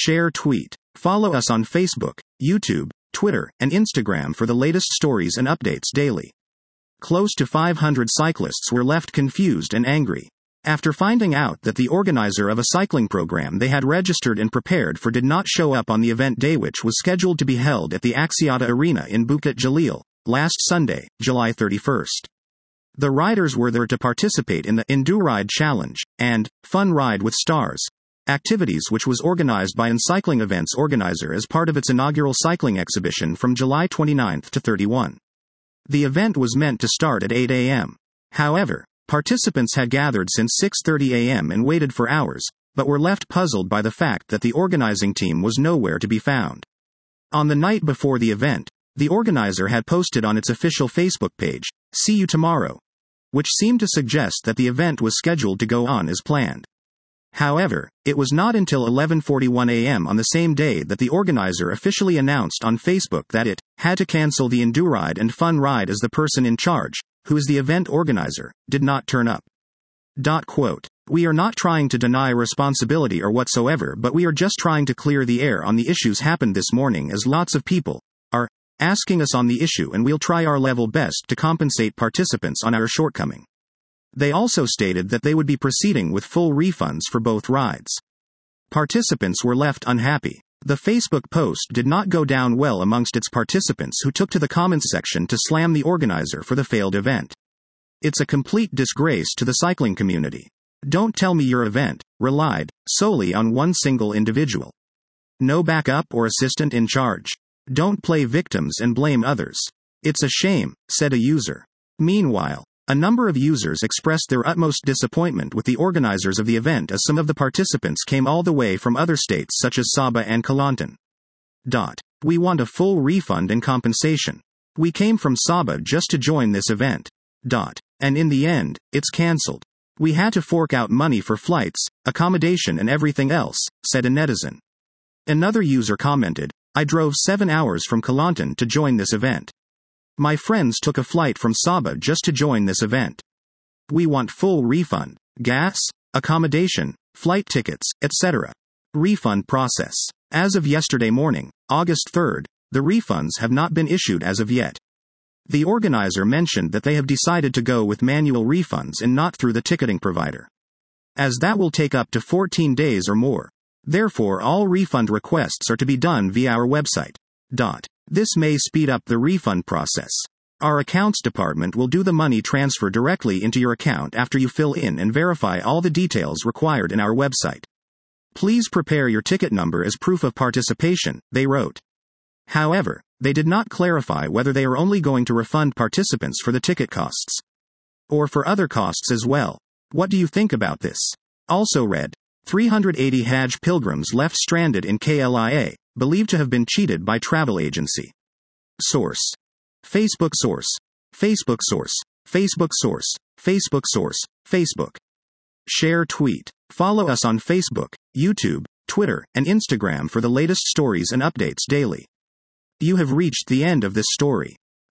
Share tweet. Follow us on Facebook, YouTube, Twitter, and Instagram for the latest stories and updates daily. Close to 500 cyclists were left confused and angry after finding out that the organizer of a cycling program they had registered and prepared for did not show up on the event day, which was scheduled to be held at the Axiata Arena in Bukit Jalil last Sunday, July 31st. The riders were there to participate in the Enduride Challenge and Fun Ride with Stars activities, which was organized by Encycling Events organizer as part of its inaugural cycling exhibition from July 29 to 31. The event was meant to start at 8 a.m. However, participants had gathered since 6:30 a.m. and waited for hours, but were left puzzled by the fact that the organizing team was nowhere to be found. On the night before the event, the organizer had posted on its official Facebook page, "See you tomorrow," which seemed to suggest that the event was scheduled to go on as planned. However, it was not until 11:41 a.m. on the same day that the organizer officially announced on Facebook that it had to cancel the Enduride and Fun Ride as the person in charge, who is the event organizer, did not turn up. "We are not trying to deny responsibility or whatsoever, but we are just trying to clear the air on the issues happened this morning, as lots of people are asking us on the issue, and we'll try our level best to compensate participants on our shortcoming." They also stated that they would be proceeding with full refunds for both rides. Participants were left unhappy. The Facebook post did not go down well amongst its participants, who took to the comments section to slam the organizer for the failed event. "It's a complete disgrace to the cycling community. Don't tell me your event relied solely on one single individual. No backup or assistant in charge. Don't play victims and blame others. It's a shame," said a user. Meanwhile, a number of users expressed their utmost disappointment with the organizers of the event, as some of the participants came all the way from other states such as Sabah and Kelantan. "We want a full refund and compensation. We came from Sabah just to join this event. And in the end, it's cancelled. We had to fork out money for flights, accommodation and everything else," said a netizen. Another user commented, "I drove 7 hours from Kelantan to join this event. My friends took a flight from Sabah just to join this event. We want full refund, gas, accommodation, flight tickets, etc. Refund process. As of yesterday morning, August 3rd, the refunds have not been issued as of yet." The organizer mentioned that they have decided to go with manual refunds and not through the ticketing provider, as that will take up to 14 days or more. Therefore, all refund requests are to be done via our website. This may speed up the refund process. Our accounts department will do the money transfer directly into your account after you fill in and verify all the details required in our website. Please prepare your ticket number as proof of participation, they wrote. However, they did not clarify whether they are only going to refund participants for the ticket costs or for other costs as well. What do you think about this? Also read, 380 Hajj pilgrims left stranded in KLIA, believed to have been cheated by travel agency. Source. Facebook source. Facebook source. Facebook source. Facebook source. Facebook. Share tweet. Follow us on Facebook, YouTube, Twitter, and Instagram for the latest stories and updates daily. You have reached the end of this story.